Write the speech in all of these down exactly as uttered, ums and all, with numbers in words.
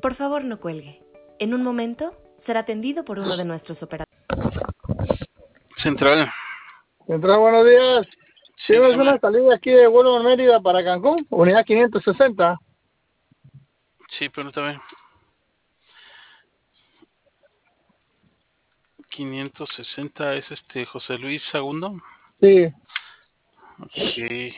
Por favor, no cuelgue. En un momento será atendido por uno de nuestros operadores. Central. Central, buenos días. Sí, Tienes dígame. una salida aquí de vuelo de Mérida para Cancún, unidad quinientos sesenta. Sí, permítame. quinientos sesenta es este José Luis Segundo. Sí, Ok.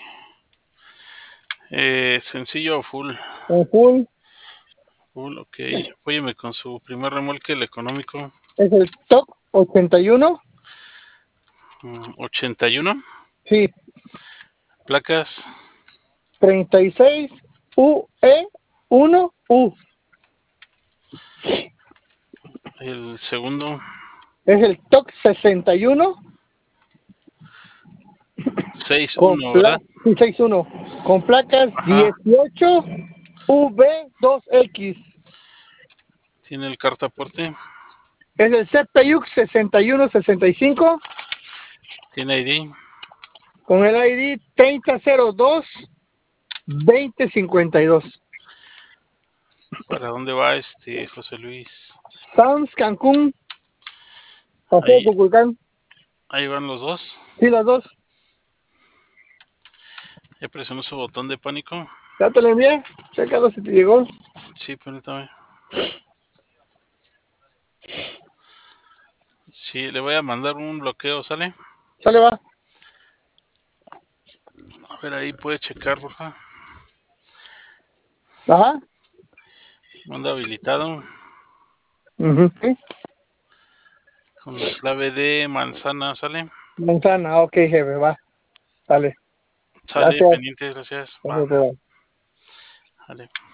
Eh, ¿sencillo o full? en full. Full, ok. Apóyeme con su primer remolque, el económico. Es el T O C ochenta y uno. Mm, ochenta y uno. Sí, Placas. treinta y seis U E uno U. El segundo. Es el T O C sesenta y uno. Con sesenta y uno, pla ¿verdad? sí, sesenta y uno. Con placas Ajá. dieciocho V dos X. Tiene el cartaporte. Es el C P U sesenta y uno sesenta y cinco. Tiene I D. Con el I D treinta cero dos veinte cincuenta y dos. ¿Para dónde va este José Luis? Sans Cancún, Paseo Ahí, Cuculcán. ahí van los dos. Sí, las dos. Ya presionó su botón de pánico. Ya te lo envié. Chécalo si te llegó. Sí, permítame. Sí, le voy a mandar un bloqueo, ¿sale? Sale, va. A ver, ahí puede checar, por favor. Ajá. Manda habilitado Uh sí. con la clave de manzana, ¿sale? Manzana, ok, jefe, va. Sale. Sale, Gracias. pendiente, gracias. Va, Gracias, te va. vale.